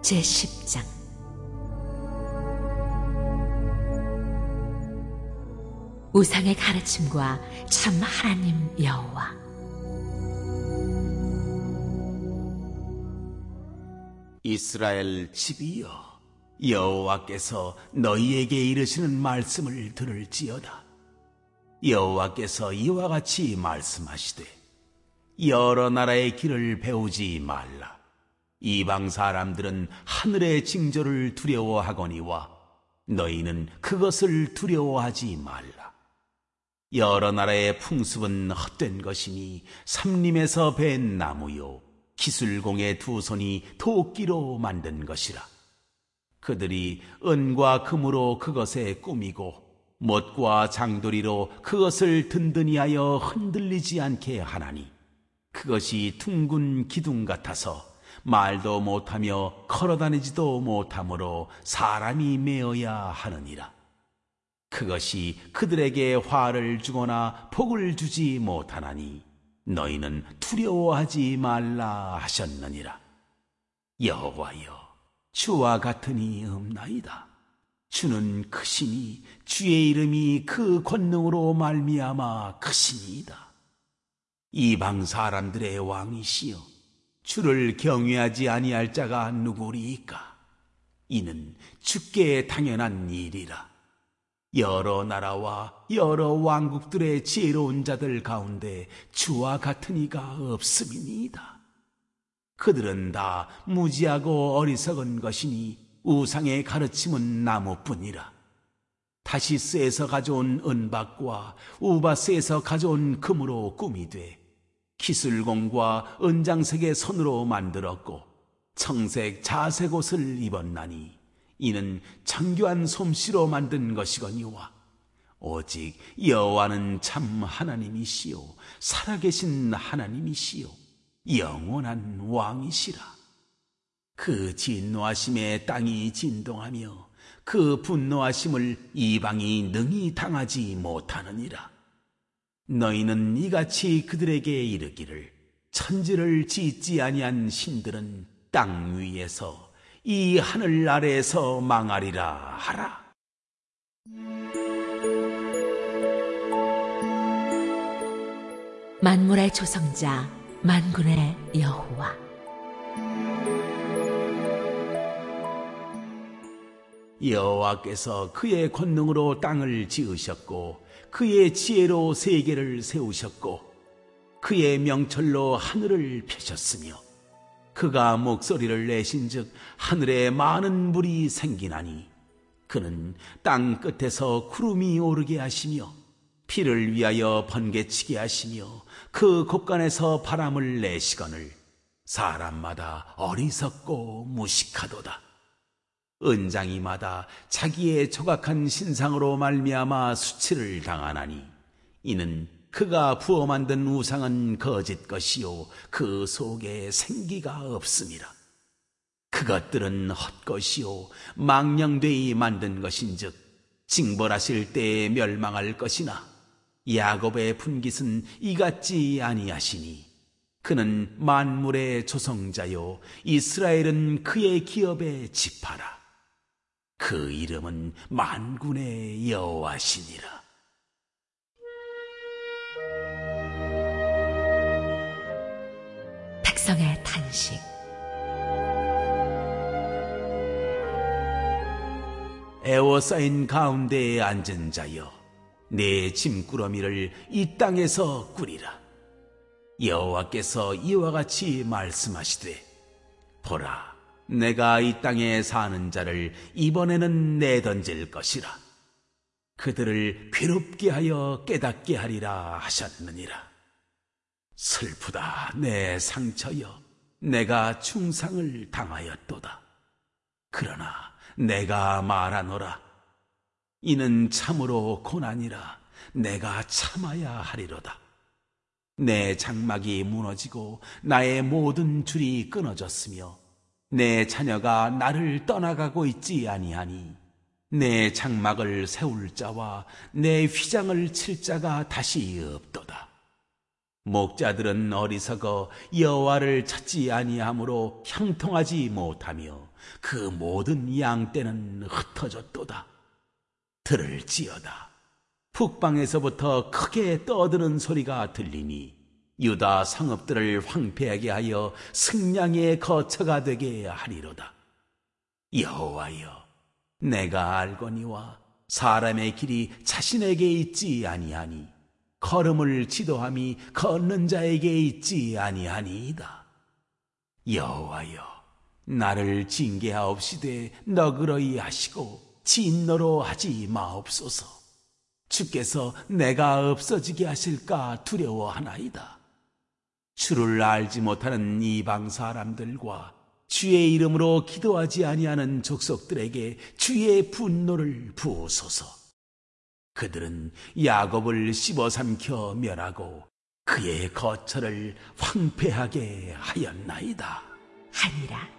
제10장. 우상의 가르침과 참 하나님 여호와. 이스라엘 집이여, 여호와께서 너희에게 이르시는 말씀을 들을지어다. 여호와께서 이와 같이 말씀하시되, 여러 나라의 길을 배우지 말라. 이방 사람들은 하늘의 징조를 두려워하거니와 너희는 그것을 두려워하지 말라. 여러 나라의 풍습은 헛된 것이니 삼림에서 벤 나무요 기술공의 두 손이 도끼로 만든 것이라. 그들이 은과 금으로 그것에 꾸미고 못과 장도리로 그것을 든든히 하여 흔들리지 않게 하나니, 그것이 둥근 기둥 같아서 말도 못하며 걸어다니지도 못하므로 사람이 메어야 하느니라. 그것이 그들에게 화를 주거나 복을 주지 못하나니 너희는 두려워하지 말라 하셨느니라. 여호와여, 주와 같으니 없나이다. 주는 크시니 주의 이름이 그 권능으로 말미암아 크시니이다. 이방 사람들의 왕이시여, 주를 경외하지 아니할 자가 누구리이까? 이는 주께 당연한 일이라. 여러 나라와 여러 왕국들의 지혜로운 자들 가운데 주와 같은 이가 없음이니이다. 그들은 다 무지하고 어리석은 것이니 우상의 가르침은 나무뿐이라. 다시스에서 가져온 은박과 우바스에서 가져온 금으로 꾸미되 기술공과 은장색의 손으로 만들었고 청색 자색 옷을 입었나니 이는 정교한 솜씨로 만든 것이거니와 오직 여호와는 참 하나님이시요 살아계신 하나님이시요 영원한 왕이시라. 그 진노하심에 땅이 진동하며 그 분노하심을 이방이 능히 당하지 못하느니라. 너희는 이같이 그들에게 이르기를, 천지를 짓지 아니한 신들은 땅 위에서 이 하늘 아래에서 망하리라 하라. 만물의 조성자, 만군의 여호와. 여호와께서 그의 권능으로 땅을 지으셨고 그의 지혜로 세계를 세우셨고 그의 명철로 하늘을 펴셨으며 그가 목소리를 내신즉 하늘에 많은 물이 생기나니 그는 땅 끝에서 구름이 오르게 하시며 피를 위하여 번개치게 하시며 그 곳간에서 바람을 내시거늘 사람마다 어리석고 무식하도다. 은장이마다 자기의 조각한 신상으로 말미암아 수치를 당하나니 이는 그가 부어 만든 우상은 거짓 것이요 그 속에 생기가 없음이라. 그것들은 헛것이요 망령되이 만든 것인즉 징벌하실 때에 멸망할 것이나 야곱의 분깃은 이같지 아니하시니 그는 만물의 조성자요 이스라엘은 그의 기업의 지파라. 그 이름은 만군의 여호와시니라. 백성의 탄식. 애워싸인 가운데에 앉은 자여, 내 짐꾸러미를 이 땅에서 꾸리라. 여호와께서 이와 같이 말씀하시되, 보라, 내가 이 땅에 사는 자를 이번에는 내던질 것이라. 그들을 괴롭게 하여 깨닫게 하리라 하셨느니라. 슬프다 내 상처여, 내가 중상을 당하였도다. 그러나 내가 말하노라. 이는 참으로 고난이라. 내가 참아야 하리로다. 내 장막이 무너지고 나의 모든 줄이 끊어졌으며 내 자녀가 나를 떠나가고 있지 아니하니 내 장막을 세울 자와 내 휘장을 칠 자가 다시 없도다. 목자들은 어리석어 여호와를 찾지 아니하므로 형통하지 못하며 그 모든 양떼는 흩어졌도다. 들을지어다. 북방에서부터 크게 떠드는 소리가 들리니 유다 성읍들을 황폐하게 하여 승냥의 거처가 되게 하리로다. 여호와여, 내가 알거니와 사람의 길이 자신에게 있지 아니하니 걸음을 지도함이 걷는 자에게 있지 아니하니이다. 여호와여, 나를 징계하옵시되 너그러이 하시고 진노로 하지 마옵소서. 주께서 내가 없어지게 하실까 두려워하나이다. 주를 알지 못하는 이방 사람들과 주의 이름으로 기도하지 아니하는 족속들에게 주의 분노를 부으소서. 그들은 야곱을 씹어삼켜 멸하고 그의 거처를 황폐하게 하였나이다. 하니라.